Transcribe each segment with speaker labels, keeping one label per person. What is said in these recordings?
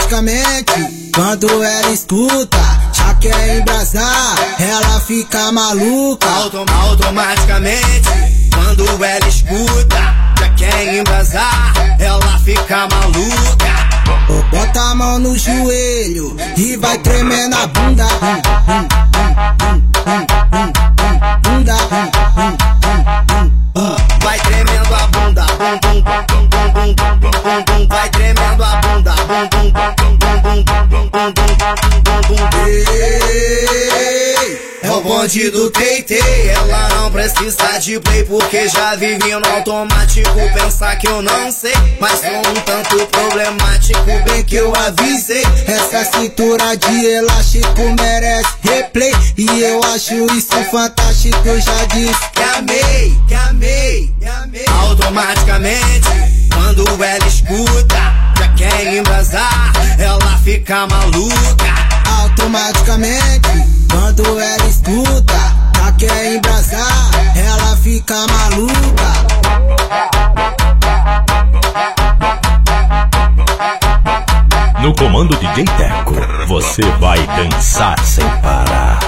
Speaker 1: Automaticamente, quando ela escuta, já quer embrasar, ela fica maluca.
Speaker 2: Automaticamente, quando ela escuta, já quer embrasar, ela fica maluca.
Speaker 1: Bota a mão no joelho e vai tremendo a bunda.
Speaker 2: Vai tremendo a bunda, vai tremendo a bunda, é o bonde do Teitei. Ela não precisa de play porque já vive no automático. Pensar que eu não sei, mas sou um tanto problemático. Bem que eu avisei,
Speaker 1: essa cintura de elástico merece replay. E eu acho isso fantástico, eu já disse
Speaker 2: que amei, que amei, que amei. Automaticamente, quando ela escuta, já quer embrasar, ela fica maluca.
Speaker 1: Automaticamente, quando ela escuta, já quer embrasar, ela fica maluca.
Speaker 3: No comando DJ Teco, você vai dançar sem parar.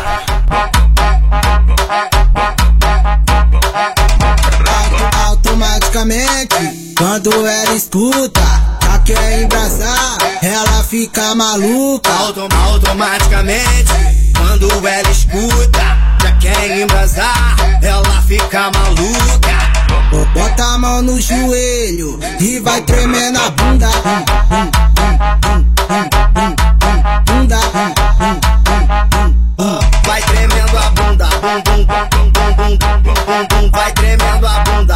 Speaker 1: Automaticamente, quando ela escuta, já quer embrasar, ela fica maluca.
Speaker 2: Automaticamente, quando ela escuta, já quer embrasar, ela fica maluca.
Speaker 1: Bota a mão no joelho e vai tremendo a bunda.
Speaker 2: Vai tremendo a bunda, vai tremendo a bunda,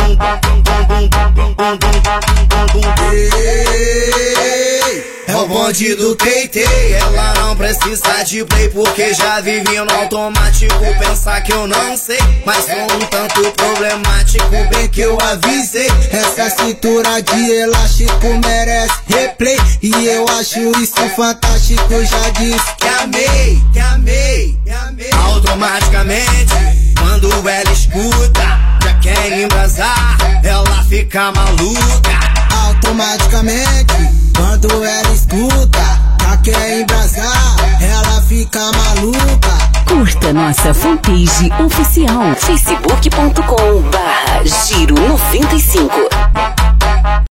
Speaker 2: é o bonde do Teitei. Ela não precisa de play porque já vive no automático. Pensar que eu não sei, mas sou um tanto problemático. Bem que eu avisei,
Speaker 1: essa cintura de elástico merece replay. E eu acho isso fantástico, eu já disse
Speaker 2: que amei, que amei, que amei. Automaticamente, quando ela escuta, já quer embrasar, ela fica maluca.
Speaker 1: Automaticamente, quando ela escuta, já quer embrasar, ela fica maluca.
Speaker 4: Curta nossa fanpage oficial facebook.com/Giro95.